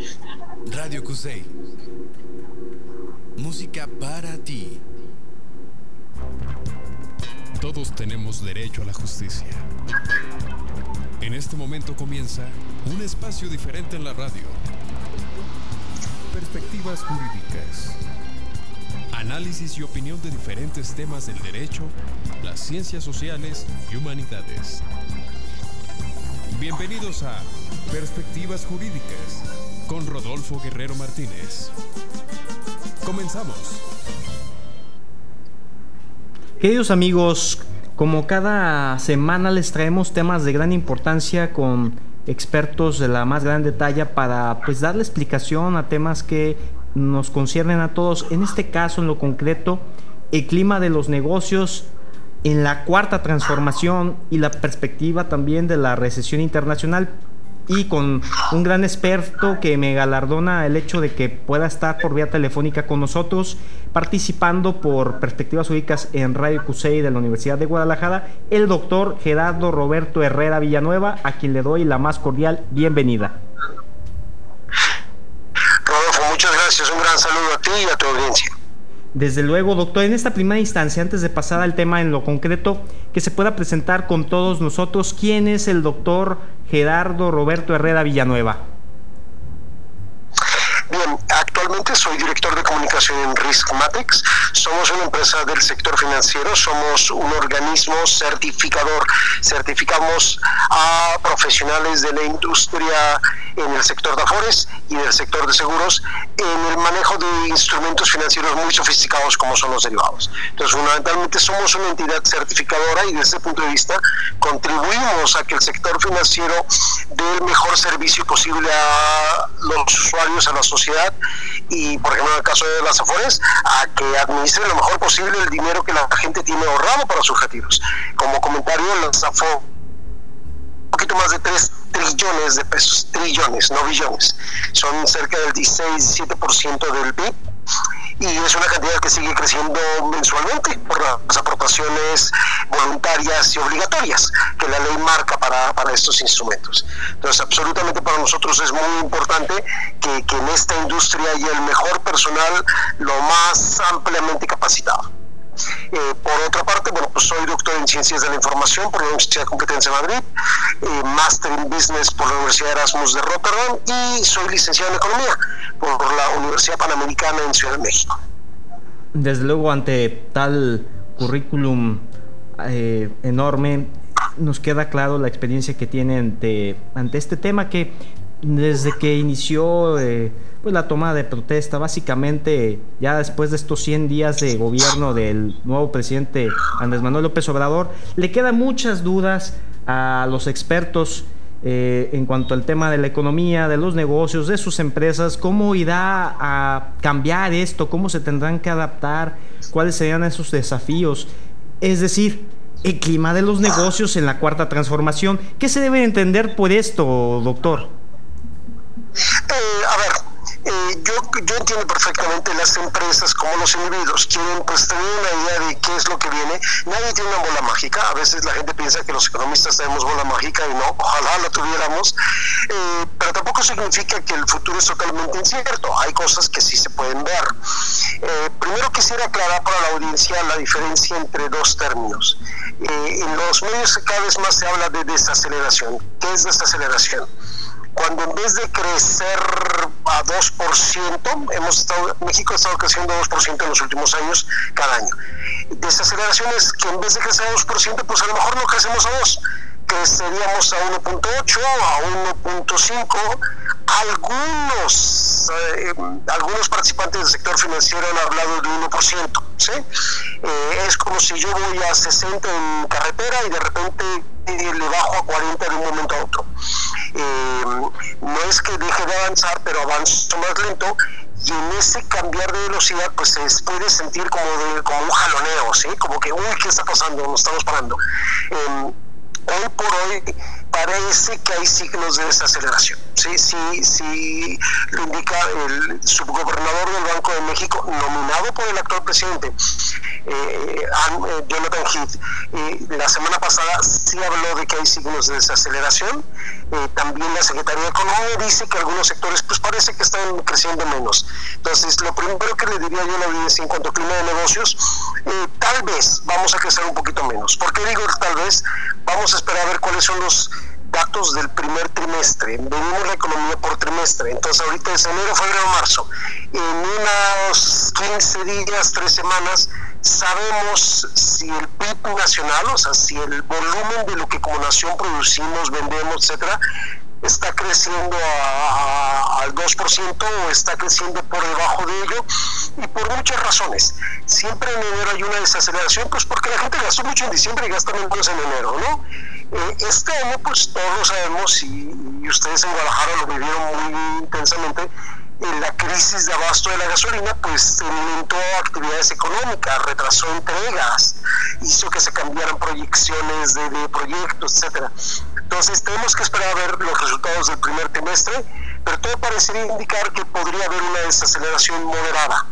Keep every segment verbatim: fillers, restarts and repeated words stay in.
Radio Cusey. Música para ti. Todos tenemos derecho a la justicia. En este momento comienza un espacio diferente en la radio. Perspectivas jurídicas. Análisis y opinión de diferentes temas del derecho, las ciencias sociales y humanidades. Bienvenidos a Perspectivas Jurídicas con Rodolfo Guerrero Martínez. Comenzamos. Queridos amigos, como cada semana les traemos temas de gran importancia con expertos de la más grande talla para pues darle explicación a temas que nos conciernen a todos. En este caso, en lo concreto, el clima de los negocios en la cuarta transformación y la perspectiva también de la recesión internacional, y con un gran experto que me galardona el hecho de que pueda estar por vía telefónica con nosotros, participando por Perspectivas Jurídicas en Radio Cusey de la Universidad de Guadalajara, el doctor Gerardo Roberto Herrera Villanueva, a quien le doy la más cordial bienvenida. Rodolfo, muchas gracias, un gran saludo a ti y a tu audiencia. Desde luego, doctor, en esta primera instancia, antes de pasar al tema en lo concreto, que se pueda presentar con todos nosotros, ¿quién es el doctor Gerardo Roberto Herrera Villanueva? Bien, actualmente soy director de comunicación en Riskmatrix. Somos una empresa del sector financiero, somos un organismo certificador. Certificamos a profesionales de la industria en el sector de afores y del sector de seguros en el manejo de instrumentos financieros muy sofisticados como son los derivados. Entonces, fundamentalmente somos una entidad certificadora y desde ese punto de vista contribuimos a que el sector financiero dé el mejor servicio posible a los usuarios, a la sociedad y, por ejemplo, en el caso de las afores, a que administren lo mejor posible el dinero que la gente tiene ahorrado para sus retiros. Como comentario, las afores un poquito más de tres trillones de pesos, trillones, no billones. Son cerca del dieciséis a diecisiete por ciento del P I B y es una cantidad que sigue creciendo mensualmente por las aportaciones voluntarias y obligatorias que la ley marca para, para estos instrumentos. Entonces, absolutamente para nosotros es muy importante que, que en esta industria haya el mejor personal lo más ampliamente capacitado. Eh, por otra parte, bueno, pues soy doctor en Ciencias de la Información por la Universidad Complutense de Madrid, eh, máster en Business por la Universidad Erasmus de Rotterdam y soy licenciado en Economía por la Universidad Panamericana en Ciudad de México. Desde luego, ante tal currículum eh, enorme, nos queda claro la experiencia que tiene ante, ante este tema que desde que inició eh, pues la toma de protesta, básicamente ya después de estos cien días de gobierno del nuevo presidente Andrés Manuel López Obrador, le quedan muchas dudas a los expertos eh, en cuanto al tema de la economía, de los negocios, de sus empresas, cómo irá a cambiar esto, cómo se tendrán que adaptar, cuáles serían esos desafíos, es decir, el clima de los negocios en la cuarta transformación. ¿Qué se debe entender por esto, doctor? Eh, a ver, eh, yo, yo entiendo perfectamente las empresas como los individuos quieren pues tener una idea de qué es lo que viene. Nadie tiene una bola mágica. A veces la gente piensa que los economistas tenemos bola mágica y no, ojalá la tuviéramos, eh, pero tampoco significa que el futuro es totalmente incierto. Hay cosas que sí se pueden ver. Eh, primero quisiera aclarar para la audiencia la diferencia entre dos términos. Eh, en los medios cada vez más se habla de desaceleración. ¿Qué es desaceleración? Cuando en vez de crecer a dos por ciento, hemos estado, México ha estado creciendo dos por ciento en los últimos años, cada año. Desaceleración es que en vez de crecer a dos por ciento, pues a lo mejor no crecemos a dos, creceríamos a uno punto ocho, a uno punto cinco. Algunos, eh, algunos participantes del sector financiero han hablado de uno por ciento, ¿sí? Eh, es como si yo voy a sesenta en carretera y de repente eh, le bajo a cuarenta de un momento a otro. Eh, no es que deje de avanzar, pero avanzo más lento y en ese cambiar de velocidad pues se puede sentir como, de, como un jaloneo, ¿sí? Como que, uy, ¿qué está pasando? Nos estamos parando. Eh, hoy por hoy parece que hay signos de desaceleración. Sí, sí, sí, lo indica el subgobernador del Banco de México, nominado por el actual presidente, eh, Jonathan Heath, eh, la semana pasada sí habló de que hay signos de desaceleración. Eh, también la Secretaría de Economía dice que algunos sectores pues parece que están creciendo menos. Entonces, lo primero que le diría yo a la audiencia en cuanto a clima de negocios, eh, tal vez vamos a crecer un poquito menos. ¿Por qué digo tal vez? Vamos a esperar a ver cuáles son los datos del primer trimestre. Venimos la economía por trimestre, entonces ahorita es enero, febrero, marzo. En unos quince días, tres semanas, sabemos si el P I B nacional, o sea, si el volumen de lo que como nación producimos, vendemos, etcétera, está creciendo a, a, al dos por ciento o está creciendo por debajo de ello, y por muchas razones. Siempre en enero hay una desaceleración, pues porque la gente gastó mucho en diciembre y gasta menos en enero, ¿no? Eh, este año, pues todos lo sabemos, y, y ustedes en Guadalajara lo vivieron muy intensamente, eh, la crisis de abasto de la gasolina, pues limitó actividades económicas, retrasó entregas, hizo que se cambiaran proyecciones de, de proyectos, etcétera. Entonces tenemos que esperar a ver los resultados del primer trimestre, pero todo parecería indicar que podría haber una desaceleración moderada.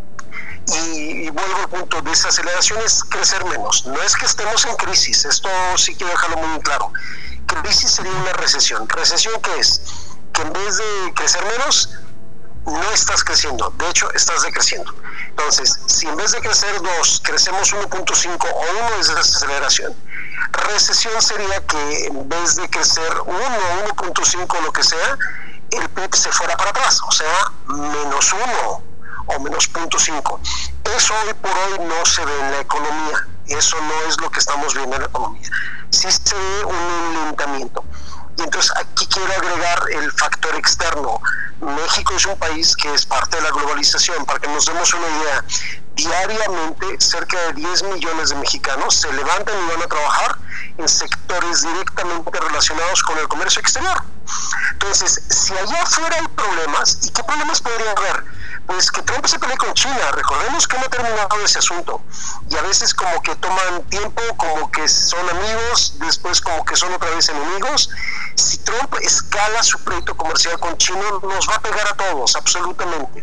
Y, y vuelvo al punto, desaceleración es crecer menos. No es que estemos en crisis, esto sí quiero dejarlo muy claro. Crisis sería una recesión. ¿Recesión qué es? Que en vez de crecer menos, no estás creciendo, de hecho estás decreciendo. Entonces, si en vez de crecer dos, crecemos uno punto cinco o uno, es desaceleración. Recesión sería que en vez de crecer uno, uno punto cinco, lo que sea, el P I B se fuera para atrás, o sea, menos uno o menos cero punto cinco. Eso hoy por hoy no se ve en la economía, eso no es lo que estamos viendo en la economía. Sí se ve un enlentamiento. Y entonces aquí quiero agregar el factor externo. México es un país que es parte de la globalización. Para que nos demos una idea, diariamente cerca de diez millones de mexicanos se levantan y van a trabajar en sectores directamente relacionados con el comercio exterior. Entonces, si allá afuera hay problemas, ¿y qué problemas podría haber? Pues que Trump se pelee con China. Recordemos que no ha terminado ese asunto, y a veces como que toman tiempo, como que son amigos, después como que son otra vez enemigos. Si Trump escala su pleito comercial con China, nos va a pegar a todos, absolutamente.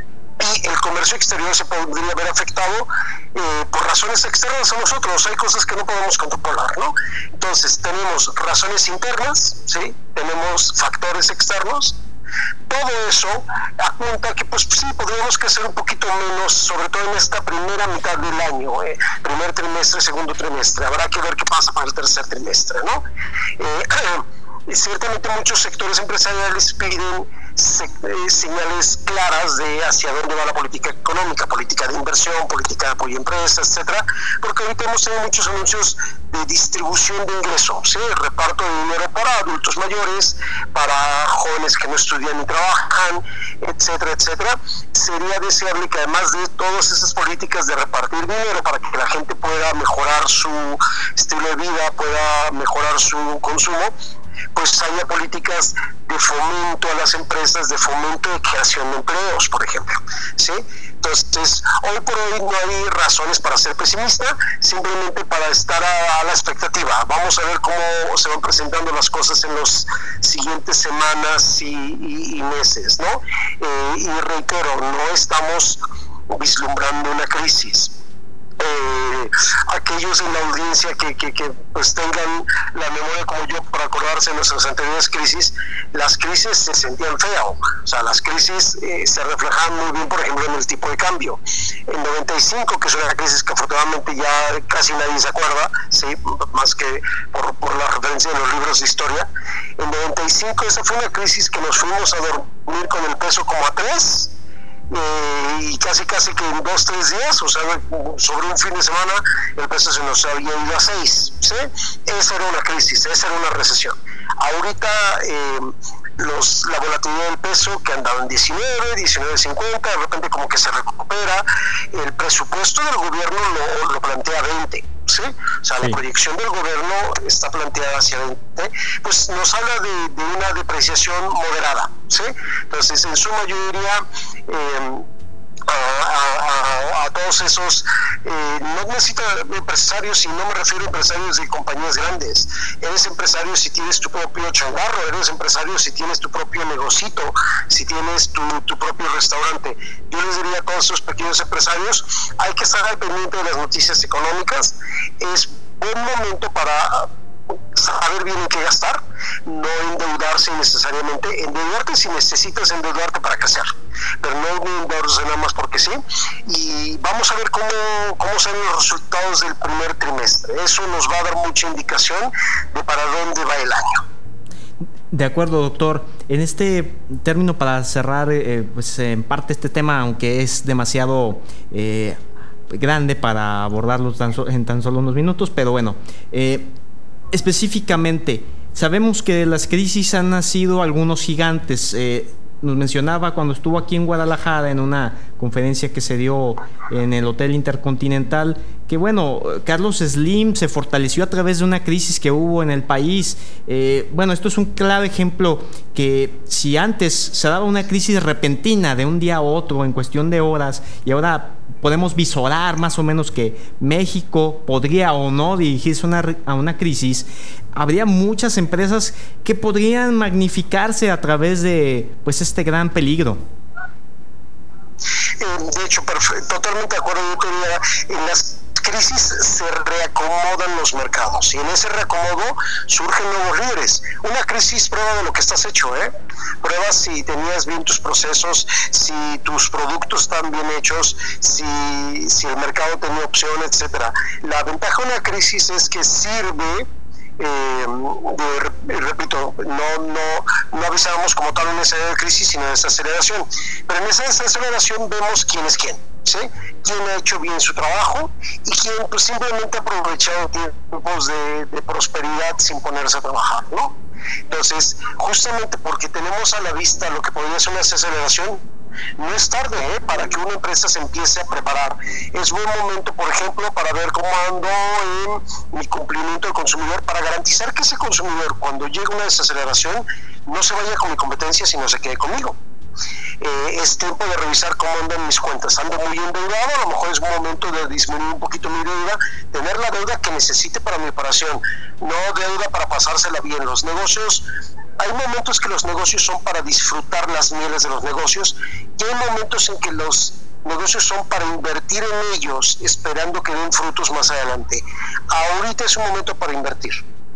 Y el comercio exterior se podría ver afectado eh, por razones externas a nosotros. Hay cosas que no podemos controlar, ¿no? Entonces tenemos razones internas, ¿sí? Tenemos factores externos. Todo eso apunta que pues sí, podríamos crecer un poquito menos, sobre todo en esta primera mitad del año, eh, primer trimestre, segundo trimestre. Habrá que ver qué pasa para el tercer trimestre, ¿no? Eh, ciertamente muchos sectores empresariales piden se, eh, señales claras de hacia dónde va la política económica, política de inversión, política de apoyo a empresas, etcétera, porque ahorita hemos tenido muchos anuncios de distribución de ingresos, ¿sí? Reparto de dinero para adultos mayores, para jóvenes que no estudian ni trabajan, etcétera, etcétera. Sería deseable que además de todas esas políticas de repartir dinero para que la gente pueda mejorar su estilo de vida, pueda mejorar su consumo, pues haya políticas de fomento a las empresas, de fomento de creación de empleos, por ejemplo, ¿sí? Entonces, hoy por hoy no hay razones para ser pesimista, simplemente para estar a, a la expectativa. Vamos a ver cómo se van presentando las cosas en las siguientes semanas y, y, y meses, ¿no? Eh, y reitero, no estamos vislumbrando una crisis. Eh, aquellos en la audiencia que, que, que pues tengan la memoria como yo para acordarse de nuestras anteriores crisis, las crisis se sentían feo, o sea, las crisis eh, se reflejaban muy bien, por ejemplo, en el tipo de cambio. En noventa y cinco, que es una crisis que afortunadamente ya casi nadie se acuerda, sí, más que por, por la referencia de los libros de historia, en noventa y cinco esa fue una crisis que nos fuimos a dormir con el peso como a tres, Eh, y casi casi que en dos, tres días, o sea, sobre un fin de semana, el peso se nos había ido a seis, ¿sí? Esa era una crisis, esa era una recesión. Ahorita eh, los, la volatilidad del peso, que andaba en diecinueve, diecinueve cincuenta, de repente como que se recupera. El presupuesto del gobierno lo, lo plantea veinte, ¿sí? O sea, sí. La proyección del gobierno está planteada hacia veinte, pues nos habla de, de una depreciación moderada, ¿sí? Entonces, en suma, yo diría, eh, a, a, a, a todos esos, eh, no necesito empresarios, y no me refiero a empresarios de compañías grandes. Eres empresario si tienes tu propio changarro, eres empresario si tienes tu propio negocito, si tienes tu, tu propio restaurante. Yo les diría a todos esos pequeños empresarios, hay que estar al pendiente de las noticias económicas. Es buen momento para saber bien en qué gastar, no endeudarse innecesariamente. Endeudarte si necesitas endeudarte para crecer, pero no endeudarse nada más porque sí. Y vamos a ver cómo, cómo salen los resultados del primer trimestre. Eso nos va a dar mucha indicación de para dónde va el año. De acuerdo, doctor. En este término, para cerrar, eh, pues en parte este tema, aunque es demasiado eh, grande para abordarlo tan so- en tan solo unos minutos, pero bueno, eh, específicamente, sabemos que de las crisis han nacido algunos gigantes. Eh, nos mencionaba cuando estuvo aquí en Guadalajara en una conferencia que se dio en el Hotel Intercontinental, que bueno, Carlos Slim se fortaleció a través de una crisis que hubo en el país. Eh, bueno, esto es un claro ejemplo que si antes se daba una crisis repentina de un día a otro en cuestión de horas, y ahora podemos visorar más o menos que México podría o no dirigirse una, a una crisis, habría muchas empresas que podrían magnificarse a través de pues este gran peligro. Eh, de hecho, perfecto, totalmente de acuerdo. Yo quería, en las crisis se reacomodan los mercados y en ese reacomodo surgen nuevos líderes. Una crisis prueba de lo que estás hecho, ¿eh? Prueba si tenías bien tus procesos, si tus productos están bien hechos, si, si el mercado tenía opción, etcétera. La ventaja de una crisis es que sirve. Eh, de, repito, no, no, no avisábamos como tal una crisis, sino desaceleración. Pero en esa desaceleración vemos quién es quién, ¿sí? Quién ha hecho bien su trabajo y quién pues, simplemente ha aprovechado tiempos de, de prosperidad sin ponerse a trabajar, ¿no? Entonces, justamente porque tenemos a la vista lo que podría ser una desaceleración, no es tarde ¿eh? para que una empresa se empiece a preparar. Es buen momento, por ejemplo, para ver cómo ando en mi cumplimiento del consumidor, para garantizar que ese consumidor, cuando llegue una desaceleración, no se vaya con mi competencia, sino se quede conmigo. Eh, es tiempo de revisar cómo andan mis cuentas. Ando muy endeudado, a lo mejor es un momento de disminuir un poquito mi deuda, tener la deuda que necesite para mi operación, no deuda para pasársela bien. Los negocios, hay momentos que los negocios son para disfrutar las mieles de los negocios y hay momentos en que los negocios son para invertir en ellos esperando que den frutos más adelante. Ahorita es un momento para invertir.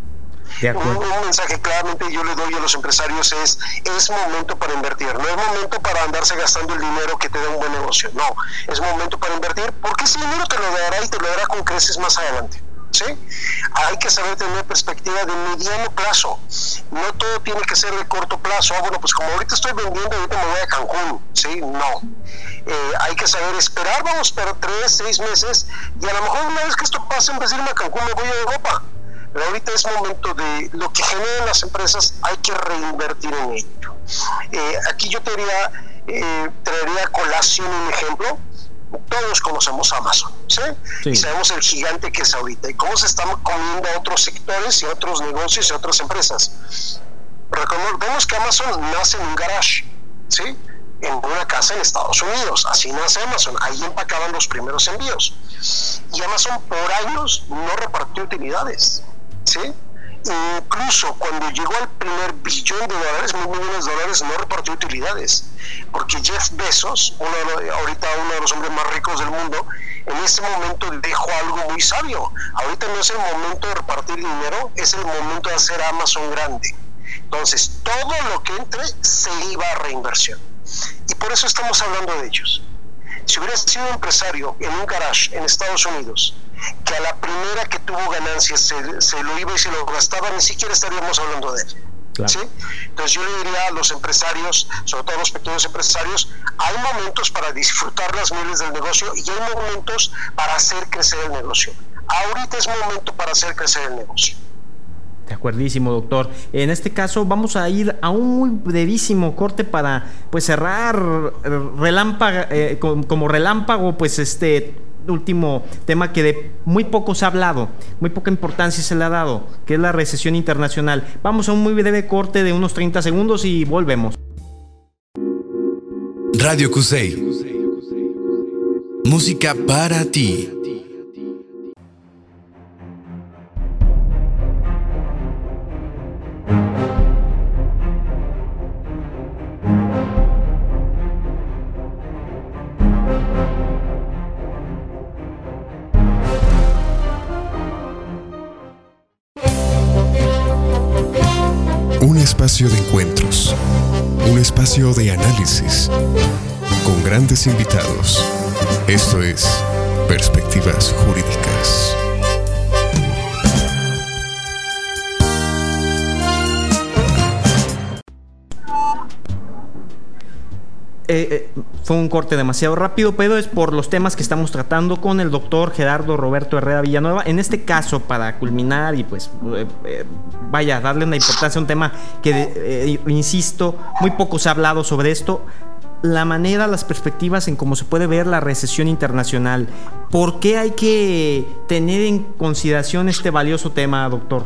Un, un mensaje claramente yo le doy a los empresarios es, es momento para invertir, no es momento para andarse gastando el dinero que te da un buen negocio, no, es momento para invertir porque ese dinero te lo dará y te lo dará con creces más adelante. ¿Sí? Hay que saber tener perspectiva de mediano plazo, no todo tiene que ser de corto plazo. Ah, bueno, pues como ahorita estoy vendiendo, ahorita me voy a Cancún, ¿sí? No, eh, hay que saber esperar, vamos a esperar tres, seis meses y a lo mejor una vez que esto pase, en vez de irme a Cancún me voy a Europa. Pero ahorita es momento de lo que generan las empresas, hay que reinvertir en ello. Eh, aquí yo te diría, eh, traería a colación un ejemplo. Todos conocemos Amazon, ¿sí? Sí. Y sabemos el gigante que es ahorita y cómo se están comiendo a otros sectores y a otros negocios y a otras empresas. Recordemos que Amazon nace en un garage, ¿sí? En una casa en Estados Unidos. Así nace Amazon. Ahí empacaban los primeros envíos. Y Amazon por años no repartió utilidades, ¿sí? Incluso cuando llegó al primer billón de dólares, mil millones de dólares, no repartió utilidades, porque Jeff Bezos, uno de, ahorita uno de los hombres más ricos del mundo, en ese momento dejó algo muy sabio. Ahorita no es el momento de repartir dinero, es el momento de hacer Amazon grande. Entonces todo lo que entre se iba a reinversión y por eso estamos hablando de ellos. Si hubiera sido un empresario en un garage en Estados Unidos que a la primera que tuvo ganancias se, se lo iba y se lo gastaba, ni siquiera estaríamos hablando de él. Claro. ¿Sí? Entonces yo le diría a los empresarios, sobre todo a los pequeños empresarios, hay momentos para disfrutar las mieles del negocio y hay momentos para hacer crecer el negocio. Ahorita es momento para hacer crecer el negocio. De acuerdísimo, doctor. En este caso vamos a ir a un muy brevísimo corte para pues cerrar relámpago, eh, como, como relámpago, pues este último tema que de muy poco se ha hablado, muy poca importancia se le ha dado, que es la recesión internacional. Vamos a un muy breve corte de unos treinta segundos y volvemos. Radio Cusey. Música para ti. Un espacio de encuentros, un espacio de análisis, con grandes invitados. Esto es Perspectivas Jurídicas. Eh, eh, fue un corte demasiado rápido, pero es por los temas que estamos tratando con el doctor Gerardo Roberto Herrera Villanueva. En este caso, para culminar y pues eh, eh, vaya, darle una importancia a un tema que, eh, insisto, muy poco se ha hablado sobre esto, la manera, las perspectivas en cómo se puede ver la recesión internacional. ¿Por qué hay que tener en consideración este valioso tema, doctor?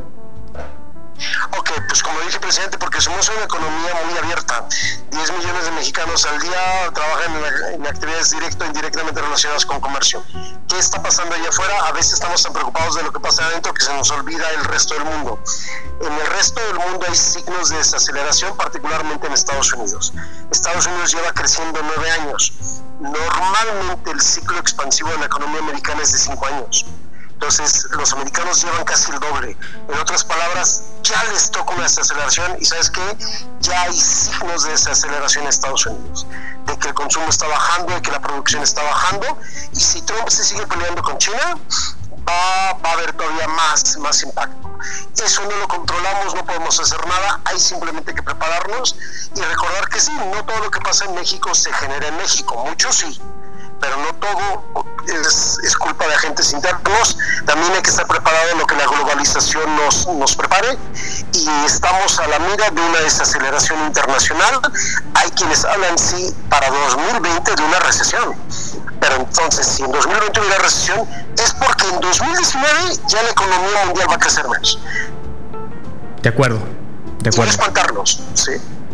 Ok, pues como dije, presidente, porque somos una economía muy abierta. diez millones de mexicanos al día trabajan en, en actividades directas o indirectamente relacionadas con comercio. ¿Qué está pasando allá afuera? A veces estamos tan preocupados de lo que pasa adentro que se nos olvida el resto del mundo. En el resto del mundo hay signos de desaceleración, particularmente en Estados Unidos. Estados Unidos lleva creciendo nueve años. Normalmente el ciclo expansivo de la economía americana es de cinco años. Entonces, los americanos llevan casi el doble. En otras palabras, ya les toca una desaceleración y ¿sabes qué? Ya hay signos de desaceleración en Estados Unidos. De que el consumo está bajando, de que la producción está bajando. Y si Trump se sigue peleando con China, va, va a haber todavía más, más impacto. Eso no lo controlamos, no podemos hacer nada. Hay simplemente que prepararnos y recordar que sí, no todo lo que pasa en México se genera en México. Mucho sí, pero no todo es, es culpa de agentes internos. También hay que estar preparado en lo que la globalización nos, nos prepare, y estamos a la mira de una desaceleración internacional. Hay quienes hablan, sí, para dos mil veinte de una recesión, pero entonces si en dos mil veinte hubiera recesión es porque en dos mil diecinueve ya la economía mundial va a crecer menos. De acuerdo, de acuerdo. Sin espantarnos, sí.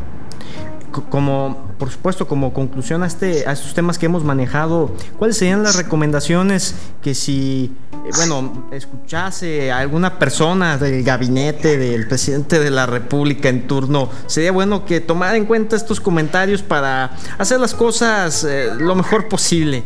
Como, por supuesto, como conclusión a, este, a estos temas que hemos manejado, ¿cuáles serían las recomendaciones que si, bueno, escuchase a alguna persona del gabinete del presidente de la República en turno, sería bueno que tomara en cuenta estos comentarios para hacer las cosas eh, lo mejor posible?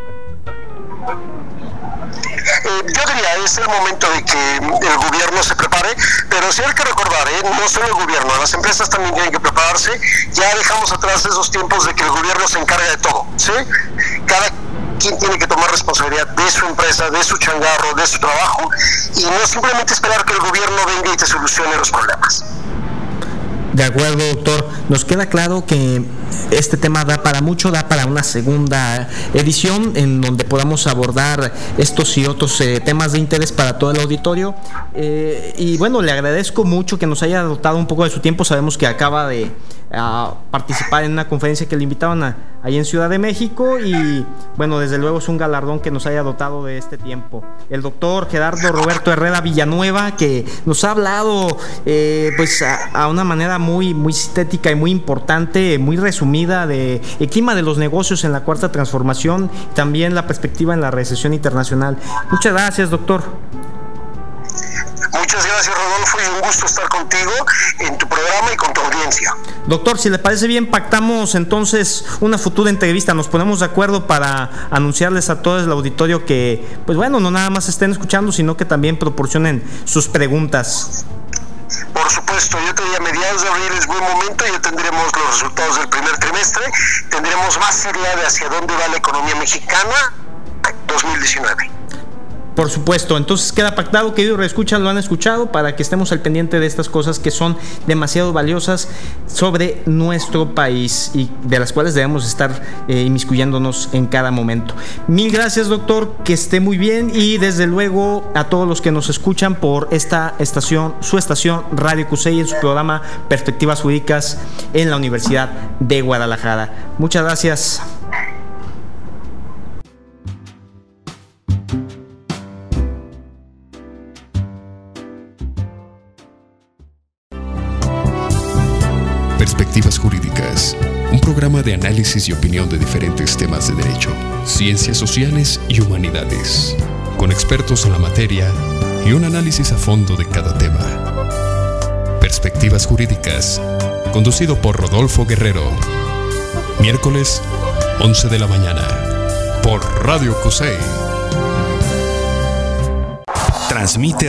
Eh, yo diría, es el momento de que el gobierno se prepare, pero sí hay que recordar, ¿eh? No solo el gobierno, las empresas también tienen que prepararse. Ya dejamos atrás esos tiempos de que el gobierno se encarga de todo, ¿sí? Cada quien tiene que tomar responsabilidad de su empresa, de su changarro, de su trabajo, y no simplemente esperar que el gobierno venga y te solucione los problemas. De acuerdo, doctor. Nos queda claro que este tema da para mucho, da para una segunda edición en donde podamos abordar estos y otros eh, temas de interés para todo el auditorio. Eh, y bueno, le agradezco mucho que nos haya dotado un poco de su tiempo. Sabemos que acaba de a participar en una conferencia que le invitaban a, ahí en Ciudad de México, y bueno, desde luego es un galardón que nos haya dotado de este tiempo. El doctor Gerardo Roberto Herrera Villanueva, que nos ha hablado eh, pues a, a una manera muy, muy sintética y muy importante, muy resumida, de el clima de los negocios en la cuarta transformación, también la perspectiva en la recesión internacional. Muchas gracias, doctor. Muchas gracias, Rodolfo, y un gusto estar contigo en tu programa y con tu audiencia. Doctor, si le parece bien, pactamos entonces una futura entrevista, nos ponemos de acuerdo para anunciarles a todo el auditorio que, pues bueno, no nada más estén escuchando, sino que también proporcionen sus preguntas. Por supuesto, yo te diría, a mediados de abril es buen momento, ya tendremos los resultados del primer trimestre, tendremos más idea de hacia dónde va la economía mexicana dos mil diecinueve. Por supuesto, entonces queda pactado, queridos reescuchas, lo han escuchado, para que estemos al pendiente de estas cosas que son demasiado valiosas sobre nuestro país y de las cuales debemos estar eh, inmiscuyéndonos en cada momento. Mil gracias, doctor, que esté muy bien, y desde luego a todos los que nos escuchan por esta estación, su estación Radio Cusey, en su programa Perspectivas Jurídicas en la Universidad de Guadalajara. Muchas gracias. Perspectivas Jurídicas, un programa de análisis y opinión de diferentes temas de derecho, ciencias sociales y humanidades, con expertos en la materia y un análisis a fondo de cada tema. Perspectivas Jurídicas, conducido por Rodolfo Guerrero. Miércoles, once de la mañana, por Radio C U S E I. Transmite